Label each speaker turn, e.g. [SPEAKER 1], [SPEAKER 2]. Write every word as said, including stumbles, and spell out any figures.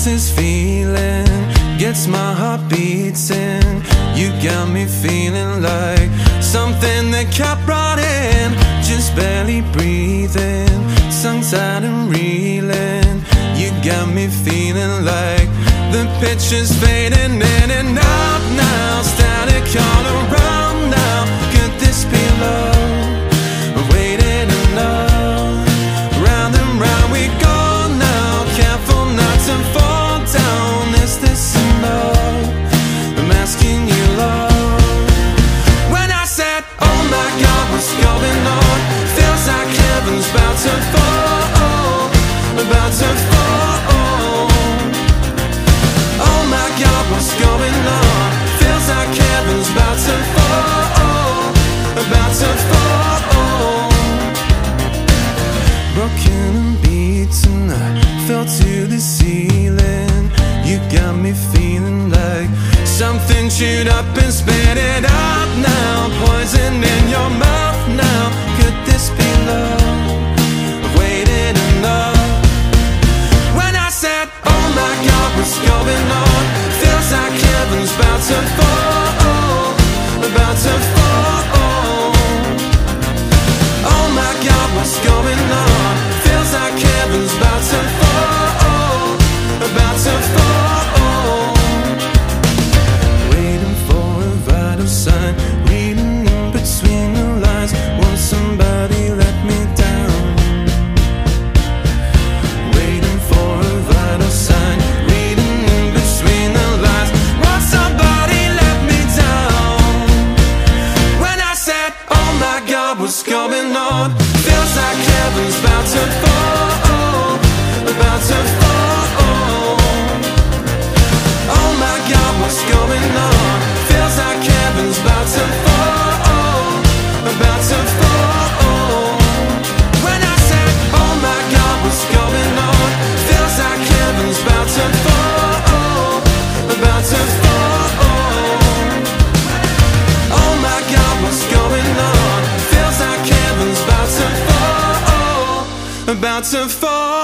[SPEAKER 1] this feeling gets my heart beating. You got me feeling like something that kept running, just barely breathing, tongue-tied and reeling. You got me feeling like the picture's fading in and out now, static all around now. Could this be love? Waiting enough, round and round we go now, careful not to fall down. Is this enough? I'm asking you, love. When I said, oh my God, what's going on? Feels like heaven's about to fall, about to fall. Oh my God, what's going on? Feels like heaven's about to fall, about to fall. Broken and beaten, I fell to the ceiling. You got me feeling like something chewed up and spit it out now, poison in your mouth now. Could this be love? Waiting enough. When I said, oh my God, what's going on? Feels like heaven's about to fall, about to fall. Oh my God, what's going on? Feels like heaven's about to fall, about to fall. Waiting for a vital sign, reading in between the lines. Won't somebody let me down? Waiting for a vital sign, reading in between the lines. Won't somebody let me down? When I said, oh my God, what's going on? Feels like heaven's about to fall, about to fall. Oh my God, what's going on? Feels like heaven's about to fall, about to fall. When I said, oh my God, what's going on? Feels like heaven's about to fall, about to fall. Oh my God, what's going on? Feels like heaven's about to fall, about to fall.